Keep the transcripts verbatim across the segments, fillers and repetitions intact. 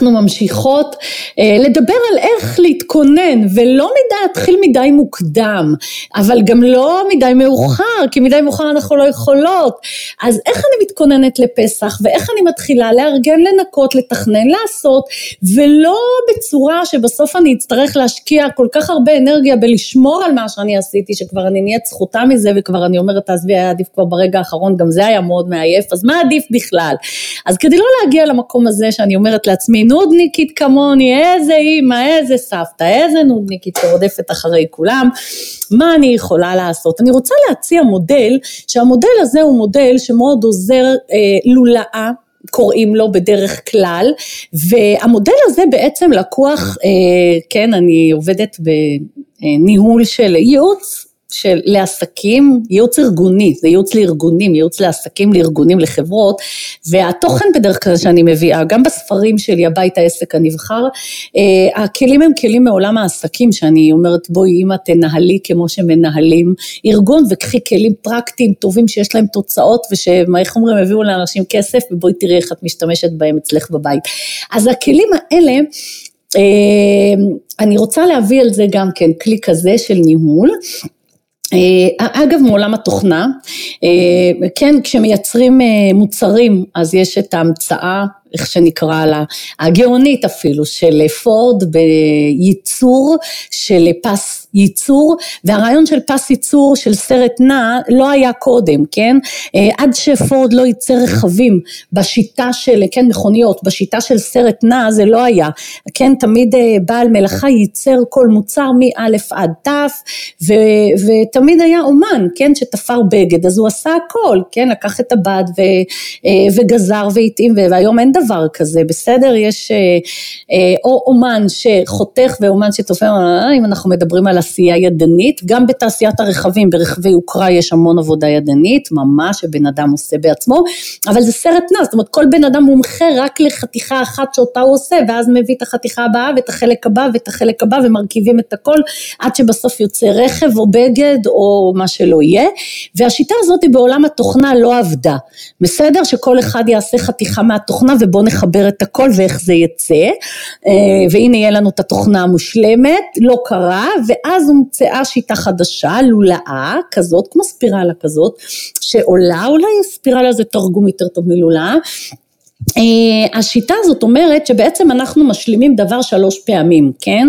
אנחנו ממשיכות אה, לדבר על איך להתכונן, ולא מדי, התחיל מדי מוקדם, אבל גם לא מדי מאוחר, כי מדי מאוחר אנחנו לא יכולות. אז איך אני מתכוננת לפסח, ואיך אני מתחילה לארגן, לנקות, לתכנן, לעשות, ולא בצורה שבסוף אני אצטרך להשקיע כל כך הרבה אנרגיה בלשמור על מה שאני עשיתי, שכבר אני נהיית זכותה מזה, וכבר אני אומרת, תעזבי, היה עדיף כבר ברגע האחרון, גם זה היה מאוד מעייף, אז מה עדיף בכלל? אז כדי לא להגיע למקום הזה שאני אומרת לעצמי, נודניקית כמוני, איזה אימא, איזה סבתא, איזה נודניקית שרודפת אחרי כולם, מה אני יכולה לעשות? אני רוצה להציע מודל, שהמודל הזה הוא מודל שמאוד עוזר אה, לולאה, קוראים לו בדרך כלל, והמודל הזה בעצם לקוח, אה, כן, אני עובדת בניהול של ייעוץ, של לעסקים, ייעוץ ארגוני, זה ייעוץ לארגונים, ייעוץ לעסקים, לארגונים, לחברות, והתוכן בדרך כלל שאני מביאה, גם בספרים שלי, הבית העסק הנבחר, הכלים הם כלים מעולם העסקים, שאני אומרת, בואי אמא תנהלי כמו שמנהלים ארגון, וקחי כלים פרקטיים טובים, שיש להם תוצאות, ושמה אומרים, הביאו לאנשים כסף, ובואי תראי איך את משתמשת בהם אצלך בבית. אז הכלים האלה, אני רוצה להביא על זה גם כן, כלי כזה של ניהול, אגב מעולם התוכנה, כן, כשמייצרים מוצרים, אז יש את ההמצאה, איך שנקרא לה, הגאונית אפילו, של פורד בייצור של פס ייצור, והרעיון של פס ייצור של סרט נע לא היה קודם, כן? עד שפורד לא ייצר רכבים בשיטה של, כן, מכוניות, בשיטה של סרט נע זה לא היה, כן, תמיד בעל מלאכה ייצר כל מוצר מאלף עד תף, ו, ותמיד היה אומן, כן, שתפר בגד, אז הוא עשה הכל, כן, לקח את הבד ו, וגזר והתאים, והיום אין דבר כזה, בסדר? יש או אומן שחותך ואומן שתופר, אם אנחנו מדברים על עשייה ידנית, גם בתעשיית הרכבים, ברכבי יוקרה יש המון עבודה ידנית, ממש שבן אדם עושה בעצמו, אבל זה סרט נע, זאת אומרת כל בן אדם מומחה רק לחתיכה אחת שאותה הוא עושה, ואז מביא את החתיכה הבאה ואת החלק הבא ואת החלק הבא ומרכיבים את הכל, עד שבסוף יוצא רכב או בגד או מה שלא יהיה, והשיטה הזאת בעולם התוכנה לא עבדה, בסדר? שכל אחד יעשה חתיכה מהתוכנה ובוא נחבר את הכל ואיך זה יצא, והנה יהיה לנו את התוכנה המושלמת, לא קרה, ואז הומצאה שיטה חדשה, לולאה כזאת, כמו ספירלה כזאת, שעולה, אולי ספירלה זה תרגום יותר טוב מלולאה, השיטה הזאת אומרת שבעצם אנחנו משלימים דבר שלוש פעמים, כן?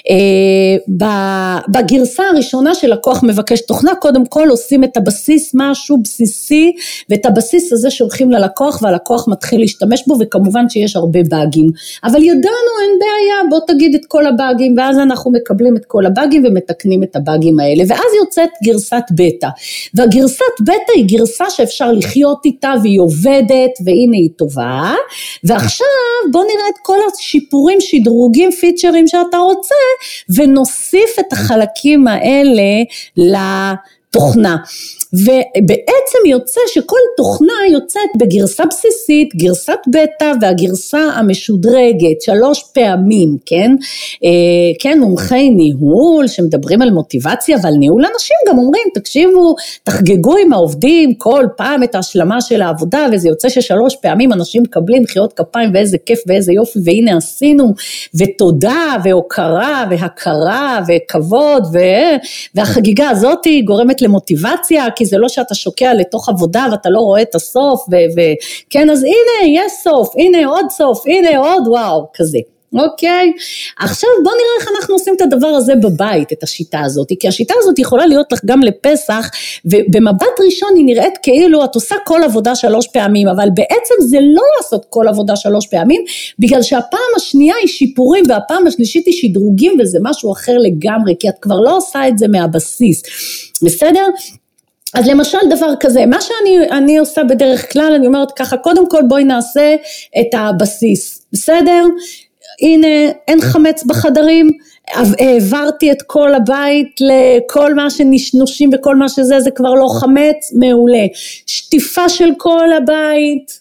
בגרסה הראשונה של לקוח מבקש תוכנה, קודם כל עושים את הבסיס, משהו בסיסי, ואת הבסיס הזה שולחים ללקוח, והלקוח מתחיל להשתמש בו, וכמובן שיש הרבה באגים, אבל ידענו אין בעיה, בוא תגיד את כל הבאגים, ואז אנחנו מקבלים את כל הבאגים, ומתקנים את הבאגים האלה, ואז יוצאת גרסת בטא, והגרסת בטא היא גרסה שאפשר לחיות איתה, והיא עובדת, והנה היא טובה, ועכשיו בוא נראה את כל השיפורים, שדרוגים, פיצ'רים שאתה רוצה, ונוסיף את החלקים האלה לתוכנה. ובעצם יוצא שכל תוכנה יוצאת בגרסה בסיסית, גרסת בטא והגרסה המשודרגת, שלוש פעמים, כן? כן, מומחי ניהול שמדברים על מוטיבציה ועל ניהול, אנשים גם אומרים, תקשיבו, תחגגו עם העובדים כל פעם את ההשלמה של העבודה, וזה יוצא ששלוש פעמים אנשים מקבלים מחיאות כפיים, ואיזה כיף ואיזה יופי, והנה עשינו, ותודה והוקרה והכרה וכבוד, והחגיגה הזאת היא גורמת למוטיבציה, כי זה לא שאתה שוקע לתוך עבודה ואתה לא רואה את הסוף, וכן, אז הנה יש סוף, הנה עוד סוף, הנה עוד וואו, כזה. אוקיי, עכשיו בוא נראה איך אנחנו עושים את הדבר הזה בבית, את השיטה הזאת, כי השיטה הזאת יכולה להיות לך גם לפסח, ובמבט ראשון היא נראית כאילו את עושה כל עבודה שלוש פעמים, אבל בעצם זה לא לעשות כל עבודה שלוש פעמים, בגלל שהפעם השנייה היא שיפורים, והפעם השלישית היא שדרוגים, וזה משהו אחר לגמרי, כי את כבר לא עושה את זה מהבסיס, בסדר? אז למשל דבר כזה, מה שאני אני עושה בדרך כלל, אני אומרת ככה, קודם כל בואי נעשה את הבסיס, בסדר? הנה, אין חמץ בחדרים, העברתי את כל הבית לכל מה שנשנושים וכל מה שזה, זה כבר לא חמץ, מעולה. שטיפה של כל הבית,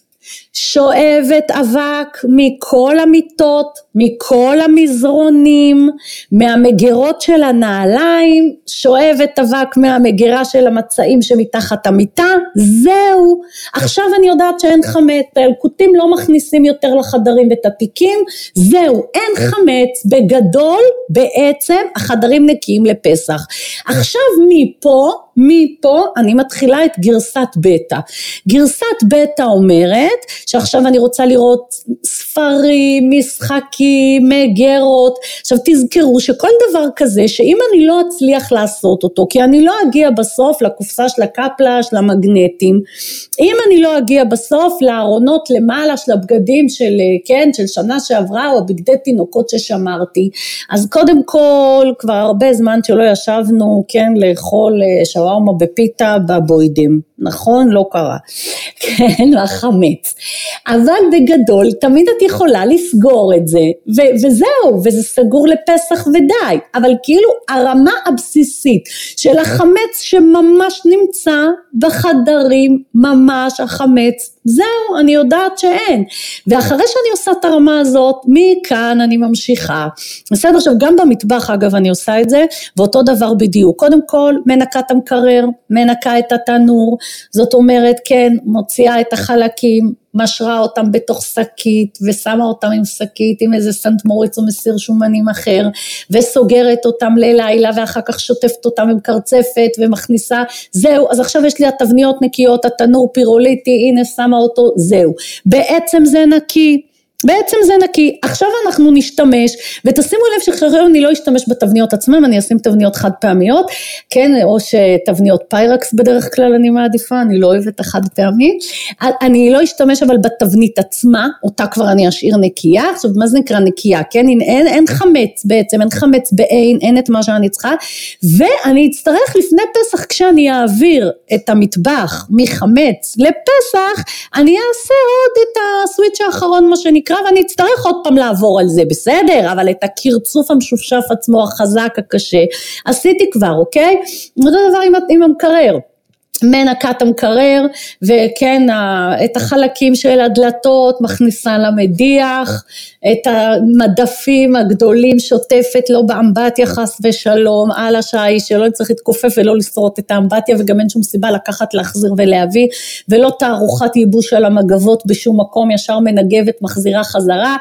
שואבת אבק מכל המיטות, מכל המזרונים, מהמגירות של הנעליים, שואבת אבק מהמגירה של המצעים שמתחת המיטה, זהו. עכשיו אני יודעת שאין חמץ, הילקוטים לא מכניסים יותר לחדרים ואת התיקים, זהו, אין חמץ, בגדול בעצם החדרים נקיים לפסח. עכשיו מפה, מפה אני מתחילה את גרסת בטא. גרסת בטא אומרת שעכשיו אני רוצה לראות ספרים, משחקים, מגירות. עכשיו תזכרו שכל דבר כזה שאם אני לא אצליח לעשות אותו, כי אני לא אגיע בסוף לקופסה של הקפלה, של המגנטים, אם אני לא אגיע בסוף לארונות למעלה של הבגדים של, כן, של שנה שעברה או בגדי תינוקות ששמרתי, אז קודם כל כבר הרבה זמן שלא ישבנו, כן, לאכול שווארמה בפיתה בבוידים, נכון? לא קרה, כן, לחמץ, אבל בגדול תמיד את יכולה לסגור את זה, ו- וזהו, וזה סגור לפסח ודי, אבל כאילו הרמה הבסיסית של החמץ שממש נמצא בחדרים, ממש החמץ, זהו, אני יודעת שאין, ואחרי שאני עושה את הרמה הזאת, מכאן אני ממשיכה, בסדר, עכשיו גם במטבח אגב אני עושה את זה, ואותו דבר בדיוק, קודם כל מנקה את המקרר, מנקה את התנור, זאת אומרת כן, מוציאה את החלקים, משרה אותם בתוך שקית, ושמה אותם עם שקית, עם איזה סנט מוריץ או מסיר שומנים אחר, וסוגרת אותם ללילה, ואחר כך שוטפת אותם עם קרצפת, ומכניסה, זהו, אז עכשיו יש לי התבניות נקיות, התנור פירוליטי, הנה שמה אותו, זהו, בעצם זה נקי, בעצם זה נקי, עכשיו אנחנו נשתמש, ותשימו לב שחרר אני לא אשתמש בתבניות עצמם, אני אשים תבניות חד פעמיות, כן, או שתבניות פיירקס בדרך כלל אני מעדיפה, אני לא אוהבת החד פעמי, אני לא אשתמש אבל בתבנית עצמה, אותה כבר אני אשאיר נקייה, עכשיו מה זה נקרא נקייה, כן, אין, אין, אין חמץ בעצם, אין חמץ בעין, אין את מה שאני צריכה, ואני אצטרך לפני פסח, כשאני אעביר את המטבח מחמץ לפסח, אני אעשה עוד את הסוויץ' האחרון מה שנקרא, ואני אצטרך עוד פעם לעבור על זה, בסדר, אבל את הקרצוף המשופשף עצמו החזק הקשה, עשיתי כבר, אוקיי? אותו דבר עם, עם המקרר, מנקת המקרר, וכן, את החלקים של הדלתות, מכניסה למדיח, את המדפים הגדולים, שוטפת, לא באמבטיה חס ושלום, על השעי, שלא צריך להתכופף ולא לשרוט את האמבטיה, וגם אין שום סיבה לקחת, להחזיר ולהביא, ולא תערוכת ייבוש על המגבות בשום מקום, ישר מנגבת, מחזירה חזרה,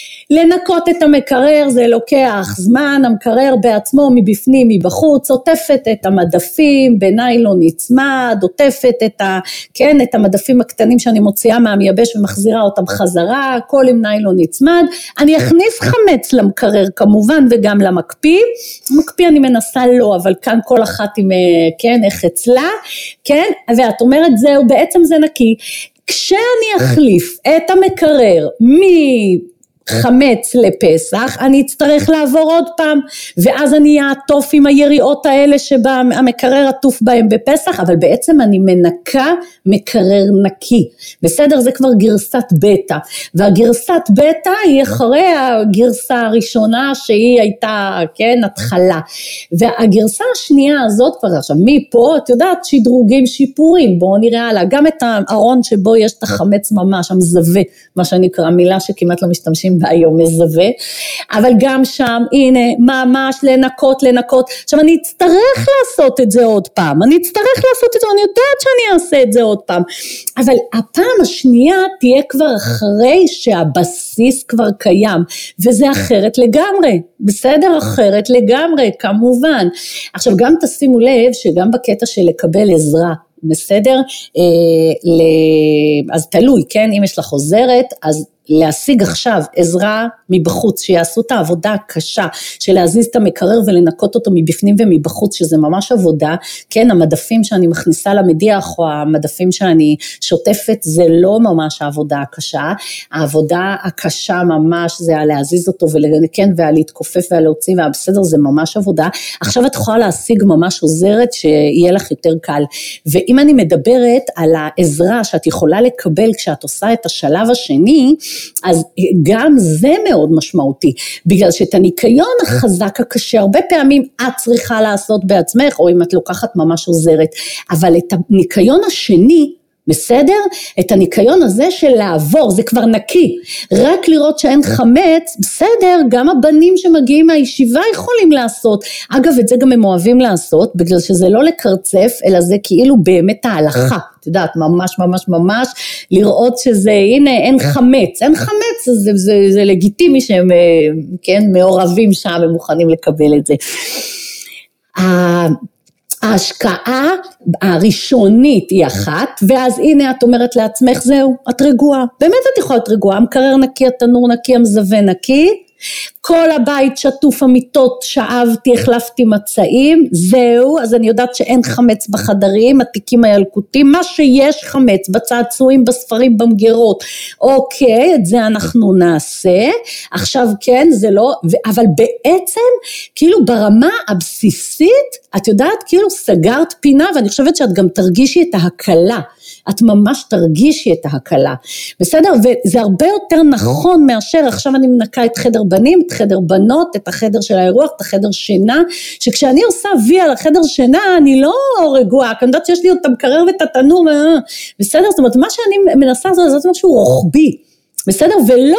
לנקות את המקרר זה לוקח זמן, המקרר בעצמו מבפנים מבחוץ, עוטפת את המדפים, בניילון נצמד, עוטפת את, ה, כן, את המדפים הקטנים שאני מוציאה מהמייבש ומחזירה אותם חזרה, הכל עם ניילון נצמד, אני אכניס חמץ למקרר כמובן וגם למקפיא, מקפיא אני מנסה לא, אבל כאן כל אחת עם, כן, איך אצלה, כן, ואת אומרת זהו, בעצם זה נקי, כשאני אחליף את המקרר מ... חמץ לפסח, אני אצטרך לעבור עוד פעם, ואז אני אעטוף עם היריעות האלה שהמקרר עטוף בהם בפסח, אבל בעצם אני מנקה מקרר נקי, בסדר? זה כבר גרסת בטא, והגרסת בטא היא אחרי הגרסה הראשונה שהיא הייתה, כן, התחלה, והגרסה השנייה הזאת כבר עכשיו, מפה, את יודעת, שדרוגים, שיפורים, בואו נראה עלה, גם את הארון שבו יש את החמץ ממש, המזווה, מה שנקרא, מילה שכמעט לא משתמשים היום מזווה, אבל גם שם, הנה, ממש לנקות, לנקות, עכשיו אני אצטרך לעשות את זה עוד פעם, אני אצטרך לעשות את זה, אני יודעת שאני אעשה את זה עוד פעם, אבל הפעם השנייה תהיה כבר אחרי שהבסיס כבר קיים, וזה אחרת לגמרי, בסדר? אחרת לגמרי, כמובן. עכשיו גם תשימו לב שגם בקטע של לקבל עזרה, בסדר? אז תלוי, כן? אם יש לך עוזרת, אז להשיג עכשיו עזרה מבחוץ, שיעשו את העבודה הקשה, של להזיז את המקרר ולנקות אותו מבפנים ומבחוץ, שזה ממש עבודה, כן, המדפים שאני מכניסה למדיח, או המדפים שאני שוטפת, זה לא ממש העבודה הקשה, העבודה הקשה ממש, זה להזיז אותו, וכן, ולהתכופף ולהוציא, והבסדר זה ממש עבודה, עכשיו את יכולה להשיג ממש עוזרת, שיהיה לך יותר קל, ואם אני מדברת על העזרה, שאת יכולה לקבל, כשאת עושה את השלב השני, אז גם זה מאוד משמעותי, בגלל שאת הניקיון החזק הקשה, הרבה פעמים את צריכה לעשות בעצמך, או אם את לוקחת ממש עוזרת, אבל את הניקיון השני, בסדר? את הניקיון הזה של לעבור, זה כבר נקי, רק לראות שאין חמץ, בסדר, גם הבנים שמגיעים מהישיבה יכולים לעשות, אגב את זה גם הם אוהבים לעשות, בגלל שזה לא לקרצף, אלא זה כאילו באמת ההלכה, את יודעת, ממש ממש ממש, לראות שזה, הנה אין חמץ, אין חמץ, זה, זה, זה, זה לגיטימי שהם, כן, מעורבים שם, הם מוכנים לקבל את זה. ההשקעה הראשונית היא אחת, ואז הנה את אומרת לעצמך, זהו, את רגועה, באמת את יכולה להיות רגועה, המקרר נקי, התנור נקי, המזווה נקי, כל הבית שטוף, המיטות שאבתי, החלפתי מצעים, זהו, אז אני יודעת שאין חמץ בחדרים, התיקים הילקוטים, מה שיש חמץ, בצעצועים, בספרים, במגירות, אוקיי, את זה אנחנו נעשה, עכשיו כן, זה לא, אבל בעצם, כאילו ברמה הבסיסית, את יודעת, כאילו סגרת פינה, ואני חושבת שאת גם תרגישי את ההקלה, את ממש תרגישי את ההקלה, בסדר? וזה הרבה יותר נכון מאשר, עכשיו אני מנקה את חדר בנים, את חדר בנות, את החדר של האירוח, את החדר שינה, שכשאני עושה וי על החדר שינה, אני לא רגועה, כי אני יודעת שיש לי אותם קרר ואת התנור, בסדר? זאת אומרת, מה שאני מנסה לעשות, זה משהו רוחבי, בסדר? ולא,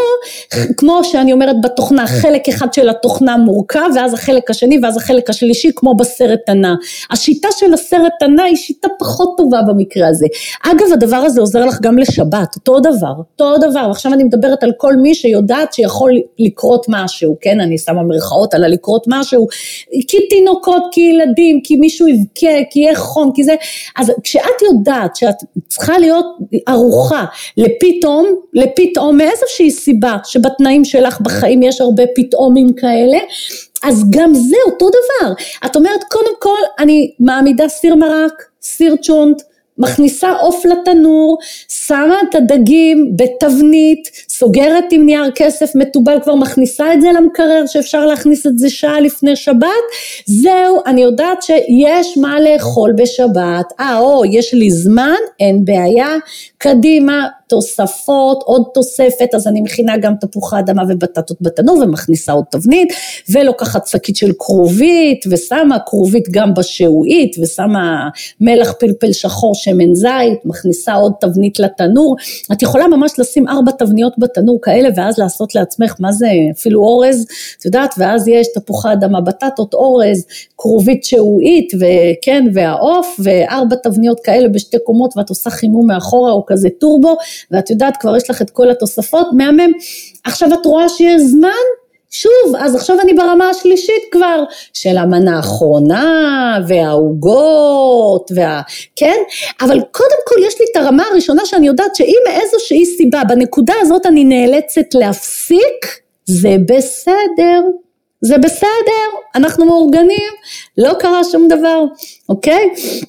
כמו שאני אומרת בתוכנה, חלק אחד של התוכנה מורכב, ואז החלק השני, ואז החלק השלישי, כמו בסרט ענה. השיטה של הסרט ענה היא שיטה פחות טובה במקרה הזה. אגב, הדבר הזה עוזר לך גם לשבת, אותו דבר, אותו דבר. ועכשיו אני מדברת על כל מי שיודעת שיכול לקרות משהו, כן? אני שמה מרכאות על לקרות משהו, כי תינוקות, כי ילדים, כי מישהו יבכה, כי יהיה חום, כי זה. אז כשאת יודעת שאת צריכה להיות ערוכה לפתאום, לפתאום, מאיזושהי סיבה שבתנאים שלך בחיים יש הרבה פתאומים כאלה, אז גם זה אותו דבר. את אומרת, קודם כל אני מעמידה סיר מרק, סיר צ'ונט, מכניסה עוף לתנור, שמה את הדגים בתבנית, סוגרת עם נייר כסף מטובל, כבר מכניסה את זה למקרר, שאפשר להכניס את זה שעה לפני שבת, זהו, אני יודעת שיש מה לאכול בשבת, אה, או, יש לי זמן, אין בעיה, קדימה, תוספות, עוד תוספת, אז אני מכינה גם תפוחי אדמה ובטטות בתנור, ומכניסה עוד תבנית, ולוקחת שקית של כרובית, ושמה כרובית גם בשעועית, ושמה מלח פלפל שחור שמן זית, מכניסה עוד תבנית לתנור, את יכולה ממש לשים ארבע תבניות בתנור כאלה, ואז לעשות לעצמך, מה זה, אפילו אורז, את יודעת, ואז יש תפוחי אדמה, בטטות, אורז, כרובית שעועית, וכן, והעוף, וארבע תבניות כאלה בשתי קומות, ואת עושה חימום מאחורה, או כזה טורבו, ואת יודעת, כבר יש לך את כל התוספות, מהמם, עכשיו את רואה שיש זמן, שוב, אז עכשיו אני ברמה השלישית כבר, של המנה האחרונה, והעוגות, וה... כן? אבל קודם כל יש לי את הרמה הראשונה, שאני יודעת שאם מאיזושהי סיבה, בנקודה הזאת אני נאלצת להפסיק, זה בסדר, זה בסדר, אנחנו מאורגנים, לא קרה שום דבר, אוקיי?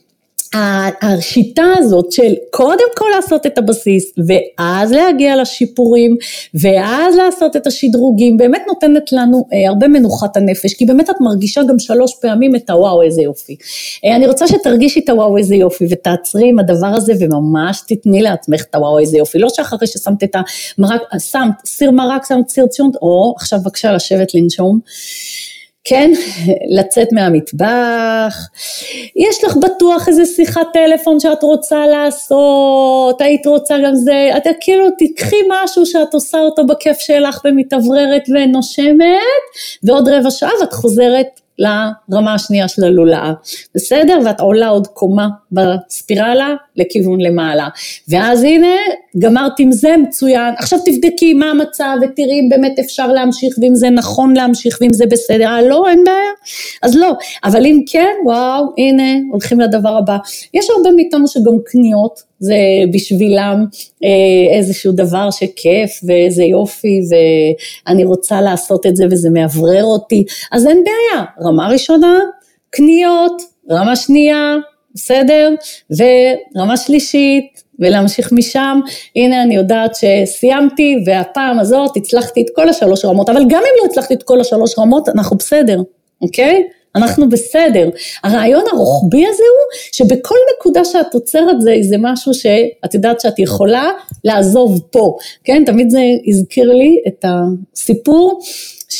השיטה הזאת של קודם כל לעשות את הבסיס, ואז להגיע לשיפורים, ואז לעשות את השדרוגים, באמת נותנת לנו אה, הרבה מנוחת הנפש, כי באמת את מרגישה גם שלוש פעמים את הוואו איזה יופי. אה, אני רוצה שתרגישי את הוואו איזה יופי, ותעצרי עם הדבר הזה, וממש תתני לעצמך את הוואו איזה יופי, לא שאחרי ששמת את המרק, שמת סיר מרק, שמת סיר צ'ונט, או עכשיו בבקשה לשבת לנשום, כן, לצאת מהמטבח, יש לך בטוח איזה שיחת טלפון שאת רוצה לעשות, היית רוצה גם זה, את כאילו תקחי משהו שאת עושה אותו בכיף שלך ומתעבררת ונושמת, ועוד רבע שעה ואת חוזרת לרמה השנייה של הלולאה, בסדר? ואת עולה עוד קומה בספירלה לכיוון למעלה, ואז הנה גמרת עם זה מצוין, עכשיו תבדקי מה המצב ותראי אם באמת אפשר להמשיך, ואם זה נכון להמשיך, ואם זה בסדר, אה לא, אין בעיה, אז לא, אבל אם כן, וואו, הנה, הולכים לדבר הבא, יש הרבה מאיתנו שגם קניות, זה בשבילם אה, איזשהו דבר שכיף, ואיזה יופי, ואני רוצה לעשות את זה, וזה מעברר אותי, אז אין בעיה, רמה ראשונה, קניות, רמה שנייה, בסדר, ורמה שלישית, ולהמשיך משם, הנה אני יודעת שסיימתי, והפעם הזאת הצלחתי את כל השלוש רמות, אבל גם אם לא הצלחתי את כל השלוש רמות, אנחנו בסדר, אוקיי? אנחנו בסדר. הרעיון הרוחבי הזה הוא, שבכל נקודה שאת עוצרת זה, זה משהו שאת יודעת שאת יכולה לעזוב פה, כן? תמיד זה הזכיר לי את הסיפור,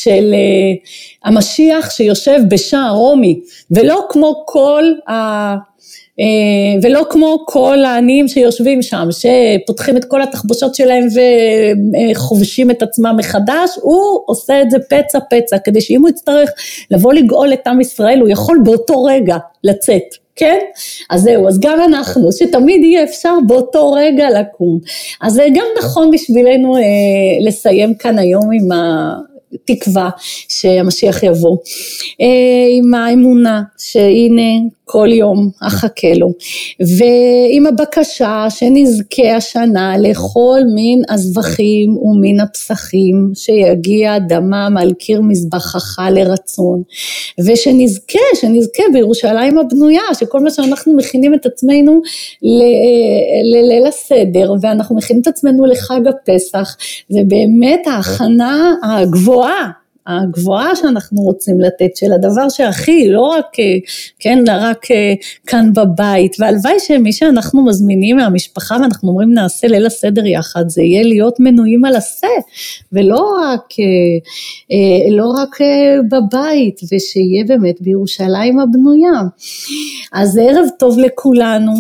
של המשיח שיושב בשער רומי, ולא כמו כל ה... ולא כמו כל העניים שיושבים שם, שפותחים את כל התחבושות שלהם וחובשים את עצמם מחדש, הוא עושה את זה פצע פצע, כדי שאם הוא יצטרך לבוא לגאול את עם ישראל, הוא יכול באותו רגע לצאת, כן? אז זהו, אז גם אנחנו, שתמיד יהיה אפשר באותו רגע לקום. אז זה גם נכון בשבילנו אה, לסיים כאן היום עם ה... תקווה שהמשיח יבוא, עם האמונה שהנה כל יום אחכה לו, ועם הבקשה שנזכה השנה לכל מין הזבחים ומין הפסחים, שיגיע דמם על קיר מזבחך לרצון, ושנזכה, שנזכה בירושלים הבנויה, שכל מה שאנחנו מכינים את עצמנו לליל הסדר, ואנחנו מכינים את עצמנו לחג הפסח, זה באמת ההכנה הגבוהה, הגבוהה שאנחנו רוצים לתת, של הדבר שהכי, לא רק, כן, רק כאן בבית, והלוואי שמי שאנחנו מזמינים מהמשפחה, ואנחנו אומרים נעשה ליל הסדר יחד, זה יהיה להיות מנויים על עשה, ולא רק, לא רק בבית, ושיהיה באמת בירושלים הבנויה. אז ערב טוב לכולנו,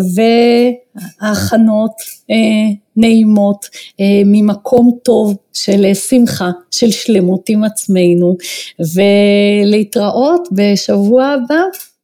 וההכנות נעימות ממקום טוב של שמחה, של שלמות עם עצמנו, ולהתראות בשבוע הבא.